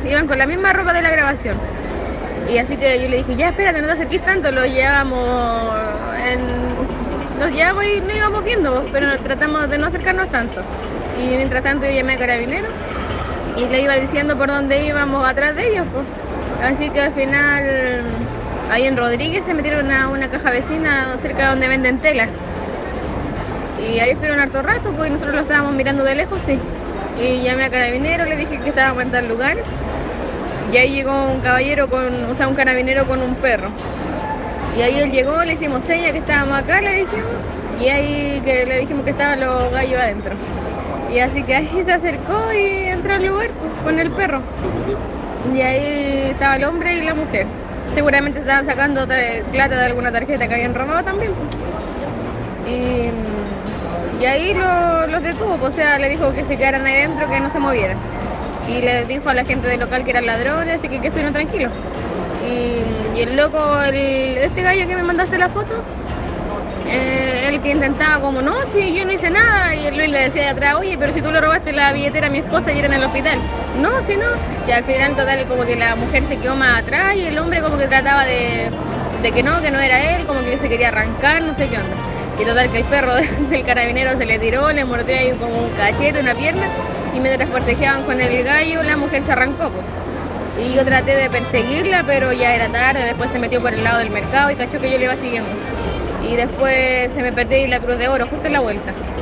iban con la misma ropa de la grabación. Y así que yo le dije, ya espérate, no te acerques tanto, nos llevamos y no íbamos viendo, pero tratamos de no acercarnos tanto. Y mientras tanto yo llamé a Carabineros y le iba diciendo por dónde íbamos atrás de ellos, pues. Así que al final, ahí en Rodríguez se metieron a una caja vecina cerca de donde venden telas. Y ahí estuvieron harto rato, pues nosotros lo estábamos mirando de lejos, sí. Y llamé a Carabineros, le dije que estábamos en tal lugar. Y ahí llegó un caballero un carabinero con un perro. Y ahí él llegó, le hicimos señas que estábamos acá, le dijimos. Y ahí que le dijimos que estaban los gallos adentro. Y así que ahí se acercó y entró al lugar pues, con el perro. Y ahí estaba el hombre y la mujer. Seguramente estaban sacando plata de alguna tarjeta que habían robado también. Pues. Y ahí los detuvo, pues, o sea, le dijo que se quedaran ahí dentro, que no se movieran. Y le dijo a la gente del local que eran ladrones, así que estuvieron tranquilos. Y el loco, este gallo que me mandaste la foto, el que intentaba como, no, si yo no hice nada, y Luis le decía de atrás, oye, pero si tú le robaste la billetera a mi esposa y era en el hospital. No, si no. Y al final total como que la mujer se quedó más atrás y el hombre como que trataba de que no era él, como que se quería arrancar, no sé qué onda. Y total que el perro del carabinero se le tiró, le mordió ahí como un cachete, una pierna, y mientras forcejeaban con el gallo, la mujer se arrancó, pues. Y yo traté de perseguirla, pero ya era tarde, después se metió por el lado del mercado y cachó que yo le iba siguiendo. Y después se me perdió en la Cruz de Oro, justo en la vuelta.